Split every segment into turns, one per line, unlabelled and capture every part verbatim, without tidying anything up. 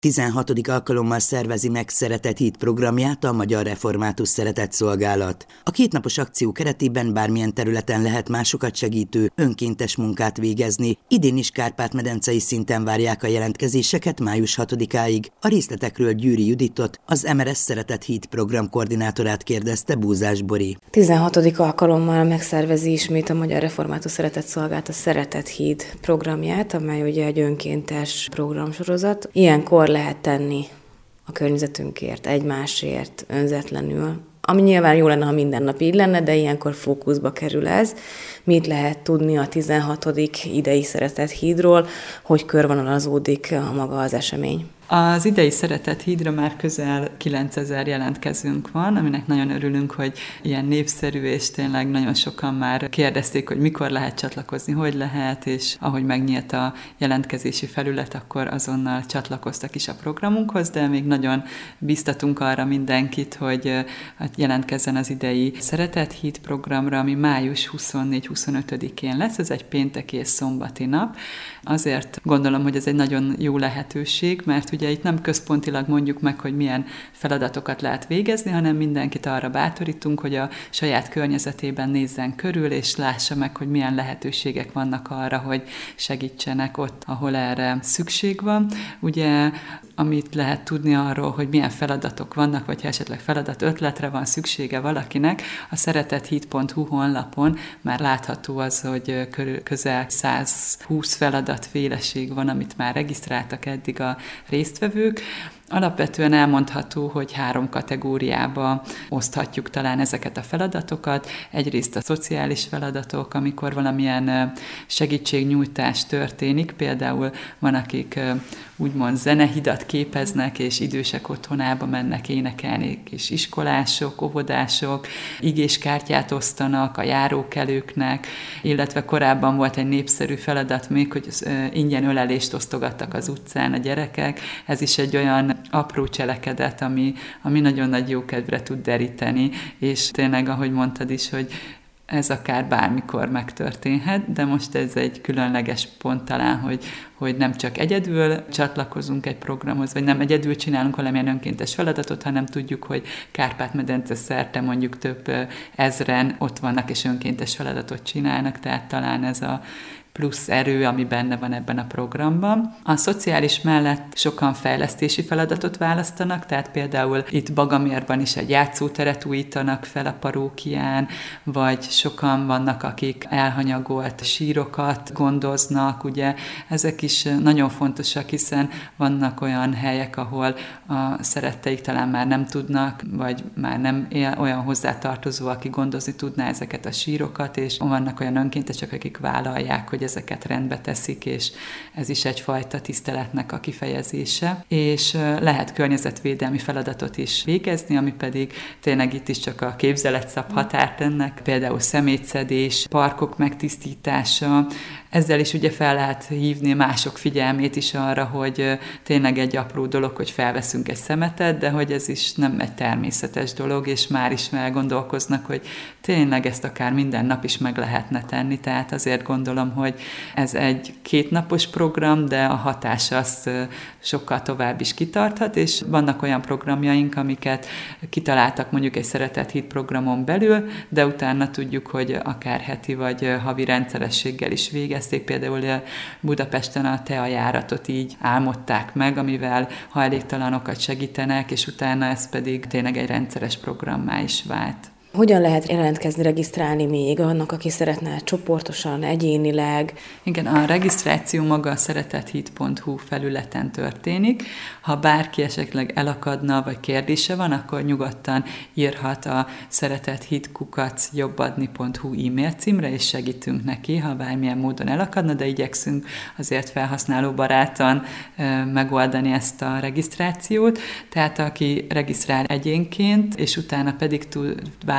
tizenhatodik alkalommal szervezi meg Szeretett Híd programját a Magyar Református Szeretetszolgálat. A kétnapos akció keretében bármilyen területen lehet másokat segítő, önkéntes munkát végezni. Idén is kárpát-medencei szinten várják a jelentkezéseket május hatodikáig. A részletekről Győri Juditot, az em er es Szeretett Híd program koordinátorát kérdezte Búzás Bori.
tizenhatodik alkalommal megszervezi ismét a Magyar Református Szeretetszolgálat a Szeretett Híd programját, amely ugye egy önkéntes programsorozat. Ilyenkor lehet tenni a környezetünkért, egymásért, önzetlenül. Ami nyilván jó lenne, ha minden nap így lenne, de ilyenkor fókuszba kerül ez. Mit lehet tudni a tizenhatodik idei Szeretett Hídról, hogy körvonalazódik a maga az esemény?
Az idei Szeretett Hídra már közel kilencezer jelentkezőnk van, aminek nagyon örülünk, hogy ilyen népszerű, és tényleg nagyon sokan már kérdezték, hogy mikor lehet csatlakozni, hogy lehet, és ahogy megnyílt a jelentkezési felület, akkor azonnal csatlakoztak is a programunkhoz, de még nagyon biztatunk arra mindenkit, hogy jelentkezzen az idei Szeretett Híd programra, ami május huszonnégy-huszonötödikén lesz, ez egy pénteki és szombati nap. Azért gondolom, hogy ez egy nagyon jó lehetőség, mert ugye itt nem központilag mondjuk meg, hogy milyen feladatokat lehet végezni, hanem mindenkit arra bátorítunk, hogy a saját környezetében nézzen körül, és lássa meg, hogy milyen lehetőségek vannak arra, hogy segítsenek ott, ahol erre szükség van. Ugye, amit lehet tudni arról, hogy milyen feladatok vannak, vagy ha esetleg feladat ötletre van szüksége valakinek, a szeretetthíd pont hu honlapon már látható az, hogy közel százhúsz feladatféleség van, amit már regisztráltak eddig a résztvevők. Alapvetően elmondható, hogy három kategóriába oszthatjuk talán ezeket a feladatokat. Egyrészt a szociális feladatok, amikor valamilyen segítségnyújtás történik, például van, akik úgymond zenehidat képeznek, és idősek otthonába mennek énekelni, és iskolások, óvodások, igéskártyát osztanak a járókelőknek, illetve korábban volt egy népszerű feladat még, hogy ingyen ölelést osztogattak az utcán a gyerekek. Ez is egy olyan apró cselekedet, ami, ami nagyon nagy jókedvre tud deríteni, és tényleg, ahogy mondtad is, hogy ez akár bármikor megtörténhet, de most ez egy különleges pont talán, hogy, hogy nem csak egyedül csatlakozunk egy programhoz, vagy nem egyedül csinálunk valamilyen önkéntes feladatot, hanem tudjuk, hogy Kárpát-medence szerte mondjuk több ezren ott vannak, és önkéntes feladatot csinálnak, tehát talán ez a plusz erő, ami benne van ebben a programban. A szociális mellett sokan fejlesztési feladatot választanak, tehát például itt Bagamérban is egy játszóteret újítanak fel a parókián, vagy sokan vannak, akik elhanyagolt sírokat gondoznak, ugye ezek is nagyon fontosak, hiszen vannak olyan helyek, ahol a szeretteik talán már nem tudnak, vagy már nem él olyan hozzátartozó, aki gondozni tudná ezeket a sírokat, és vannak olyan önkéntesek, akik vállalják, hogy ezeket rendbe teszik, és ez is egyfajta tiszteletnek a kifejezése. És lehet környezetvédelmi feladatot is végezni, ami pedig tényleg itt is csak a képzelet szab határt ennek, például szemétszedés, parkok megtisztítása. Ezzel is ugye fel lehet hívni mások figyelmét is arra, hogy tényleg egy apró dolog, hogy felveszünk egy szemetet, de hogy ez is nem egy természetes dolog, és már is elgondolkoznak, hogy tényleg ezt akár minden nap is meg lehetne tenni, tehát azért gondolom, hogy ez egy kétnapos program, de a hatás az sokkal tovább is kitarthat, és vannak olyan programjaink, amiket kitaláltak mondjuk egy Szeretett Híd programon belül, de utána tudjuk, hogy akár heti vagy havi rendszerességgel is végezték. Például Budapesten a teajáratot így álmodták meg, amivel hajléktalanokat segítenek, és utána ez pedig tényleg egy rendszeres programmá is vált.
Hogyan lehet jelentkezni, regisztrálni még annak, aki szeretne csoportosan, egyénileg?
Igen, a regisztráció maga a szeretetthíd pont hu felületen történik. Ha bárki esetleg elakadna, vagy kérdése van, akkor nyugodtan írhat a szeretetthíd kukac jobbadni pont hu e-mail címre, és segítünk neki, ha bármilyen módon elakadna, de igyekszünk azért felhasználóbarátan e, megoldani ezt a regisztrációt. Tehát aki regisztrál egyénként, és utána pedig tud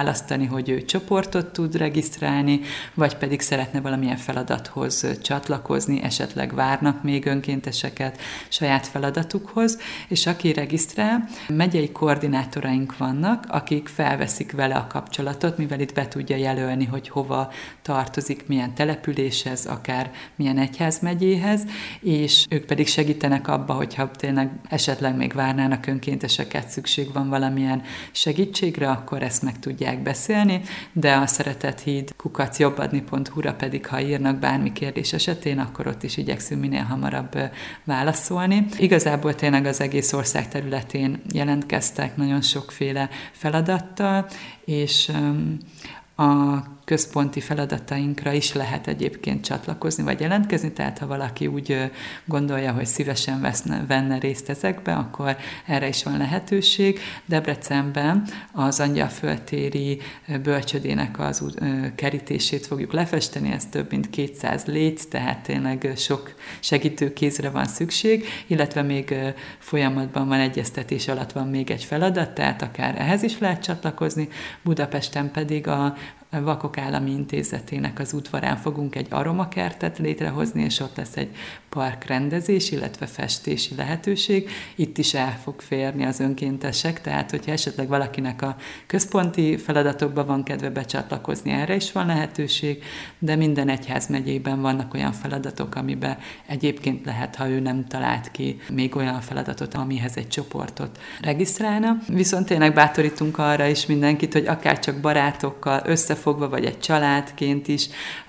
választani, hogy ő csoportot tud regisztrálni, vagy pedig szeretne valamilyen feladathoz csatlakozni, esetleg várnak még önkénteseket saját feladatukhoz, és aki regisztrál, megyei koordinátoraink vannak, akik felveszik vele a kapcsolatot, mivel itt be tudja jelölni, hogy hova tartozik, milyen településhez, akár milyen egyházmegyéhez, és ők pedig segítenek abba, hogyha tényleg esetleg még várnának önkénteseket, szükség van valamilyen segítségre, akkor ezt meg tudják beszélni, de a szeretethíd kukac jobbadni pont hu-ra pedig, ha írnak bármi kérdés esetén, akkor ott is igyekszünk minél hamarabb válaszolni. Igazából tényleg az egész ország területén jelentkeztek nagyon sokféle feladattal, és a központi feladatainkra is lehet egyébként csatlakozni, vagy jelentkezni, tehát ha valaki úgy gondolja, hogy szívesen veszne, venne részt ezekbe, akkor erre is van lehetőség. Debrecenben az Angyalföldtéri bölcsödének az kerítését fogjuk lefesteni, ez több mint kétszáz léc, tehát tényleg sok segítőkézre van szükség, illetve még folyamatban van, egyeztetés alatt van még egy feladat, tehát akár ehhez is lehet csatlakozni. Budapesten pedig a Vakok Állami Intézetének az udvarán fogunk egy aromakertet létrehozni, és ott lesz egy parkrendezés, illetve festési lehetőség. Itt is el fog férni az önkéntesek, tehát hogyha esetleg valakinek a központi feladatokban van kedve becsatlakozni, erre is van lehetőség, de minden egyházmegyében vannak olyan feladatok, amiben egyébként lehet, ha ő nem talált ki még olyan feladatot, amihez egy csoportot regisztrálna. Viszont tényleg bátorítunk arra is mindenkit, hogy akár csak barátokkal összefogva, vagy egy családként is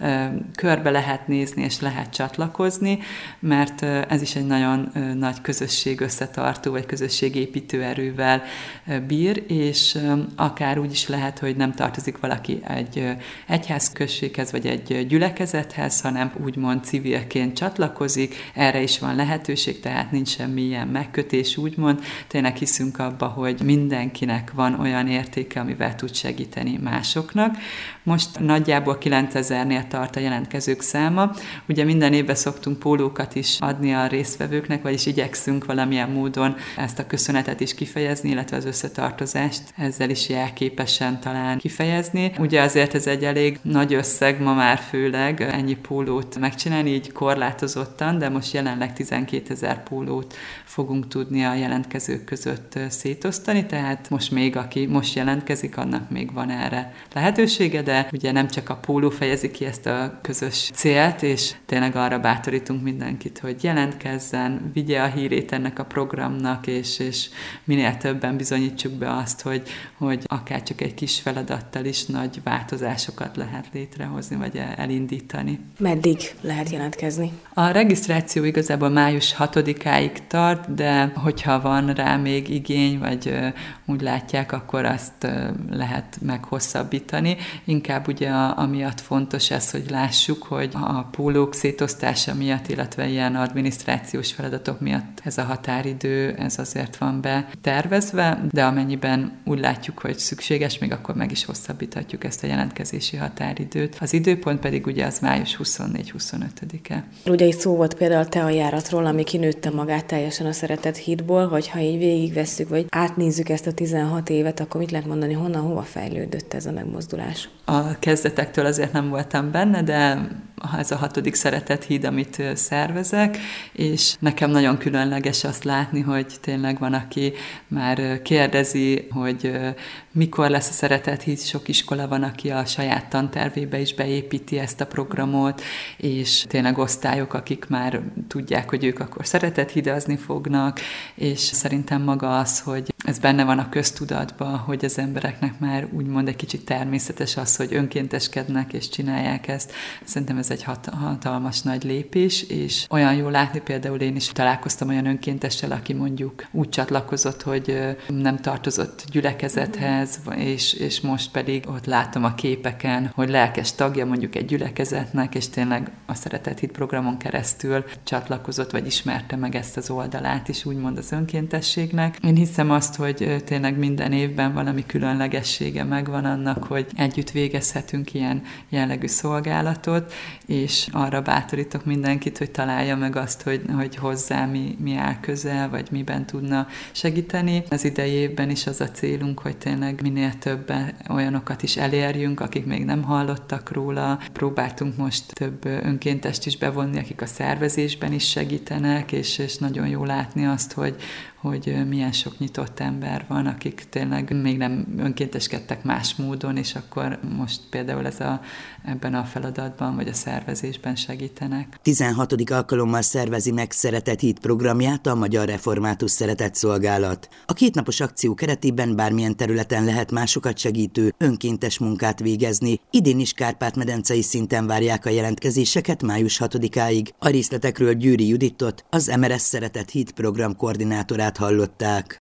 körbe lehet nézni, és lehet csatlakozni, mert ez is egy nagyon nagy közösség összetartó, vagy közösségépítő erővel bír, és akár úgy is lehet, hogy nem tartozik valaki egy egyházközséghez, vagy egy gyülekezethez, hanem úgymond civilként csatlakozik, erre is van lehetőség, tehát nincs semmi ilyen megkötés, úgymond. Tényleg hiszünk abba, hogy mindenkinek van olyan értéke, amivel tud segíteni másoknak. Most nagyjából kilencezernél tart a jelentkezők száma. Ugye minden évben szoktunk pólókat is adni a résztvevőknek, vagyis igyekszünk valamilyen módon ezt a köszönetet is kifejezni, illetve az összetartozást ezzel is jelképesen talán kifejezni. Ugye azért ez egy elég nagy összeg ma már, főleg ennyi pólót megcsinálni, így korlátozottan, de most jelenleg tizenkétezer pólót fogunk tudni a jelentkezők között szétosztani, tehát most még aki most jelentkezik, annak még van erre lehetősége, de ugye nem csak a póló fejezi ki ezt a közös célt, és tényleg arra bátorítunk mindenkit, hogy jelentkezzen, vigye a hírét ennek a programnak, és, és minél többen bizonyítsuk be azt, hogy, hogy akár csak egy kis feladattal is nagy változásokat lehet létrehozni, vagy elindítani.
Meddig lehet jelentkezni?
A regisztráció igazából május hatodikáig tart, de hogyha van rá még igény, vagy úgy látják, akkor azt lehet meghosszabbítani. Inkább ugye a, amiatt fontos ez, hogy lássuk, hogy a pólók szétosztása miatt, illetve ilyen adminisztrációs feladatok miatt ez a határidő, ez azért van betervezve, de amennyiben úgy látjuk, hogy szükséges, még akkor meg is hosszabbíthatjuk ezt a jelentkezési határidőt. Az időpont pedig ugye az május huszonnégy-huszonötödike.
Ugye itt szó volt például a teajáratról, ami kinőtte magát teljesen a Szeretethídból, hogy ha így végigvesszük, vagy átnézzük ezt a tizenhat évet, akkor mit lehet mondani, honnan, hova fejlődött ez a megmozdulás?
A kezdetektől azért nem voltam benne, de ez a hatodik Szeretethíd, amit szervezek, és nekem nagyon különleges azt látni, hogy tényleg van, aki már kérdezi, hogy mikor lesz a Szeretethíd. Sok iskola van, aki a saját tantervébe is beépíti ezt a programot, és tényleg osztályok, akik már tudják, hogy ők akkor szeretethidazni fognak, és szerintem maga az, hogy ez benne van a köztudatban, hogy az embereknek már úgymond egy kicsit természetes az, hogy önkénteskednek és csinálják ezt. Szerintem ez egy hat- hatalmas nagy lépés, és olyan jó látni, például én is találkoztam olyan önkéntessel, aki mondjuk úgy csatlakozott, hogy nem tartozott gyülekezethez, és, és most pedig ott látom a képeken, hogy lelkes tagja mondjuk egy gyülekezetnek, és tényleg a Szeretethíd programon keresztül csatlakozott, vagy ismerte meg ezt az oldalát is, úgymond az önkéntességnek. Én hiszem azt, hogy tényleg minden évben valami különlegessége megvan annak, hogy együtt végezhetünk ilyen jellegű szolgálatot, és arra bátorítok mindenkit, hogy találja meg azt, hogy, hogy hozzá mi, mi áll közel, vagy miben tudna segíteni. Az idei évben is az a célunk, hogy tényleg tényleg minél több olyanokat is elérjünk, akik még nem hallottak róla. Próbáltunk most több önkéntest is bevonni, akik a szervezésben is segítenek, és, és nagyon jó látni azt, hogy, hogy milyen sok nyitott ember van, akik tényleg még nem önkénteskedtek más módon, és akkor most például ez a, ebben a feladatban, vagy a szervezésben segítenek.
tizenhatodik alkalommal szervezi meg Szeretett Híd programját a Magyar Református Szeretetszolgálat. A kétnapos akció keretében bármilyen területen lehet másokat segítő, önkéntes munkát végezni. Idén is Kárpát-medencei szinten várják a jelentkezéseket május hatodikáig. A részletekről Győri Juditot, az em er es Szeretett Híd program koordinátorát hallották.